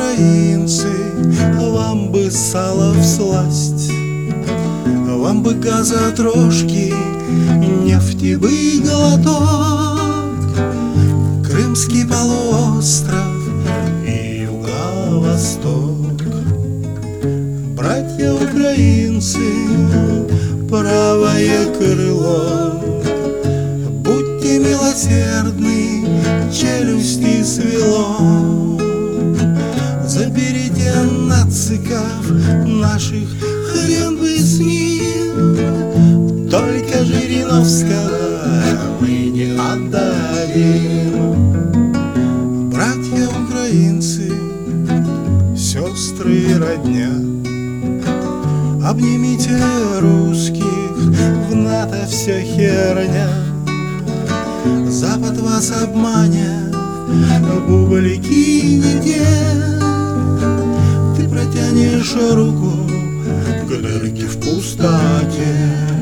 украинцы, вам бы сало всласть, вам бы газа трошки, нефти бы глоток, Крымский полуостров и юго-восток. Братья украинцы, правое крыло, будьте милосердны, челюсти свело. Заберите нациков наших, хрен бы с ним, только Жириновского мы не отдадим. Братья украинцы, сестры и родня, обнимите русских, в НАТО вся херня. Запад вас обманет, бублики не те. Ты протянешь руку к дырке в пустоте.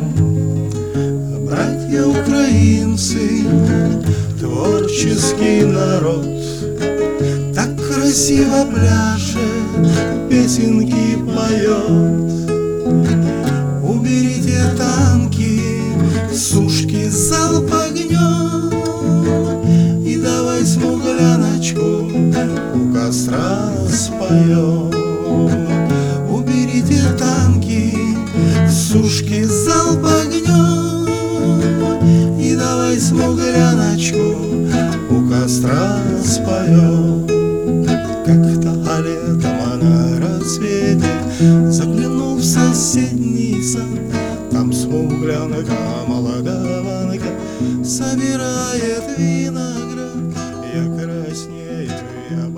Братья украинцы, творческий народ, так красиво пляшет, песенки поет. Уберите танки, сушки, залп огнем, и давай смугляночку у костра споем. Уберите танки, сушки, залп огнем, и давай смугляночку у костра споем. Как-то летом на рассвете заглянул в соседний сад, там смуглянка, молодованка собирает виноград. Я краснею, я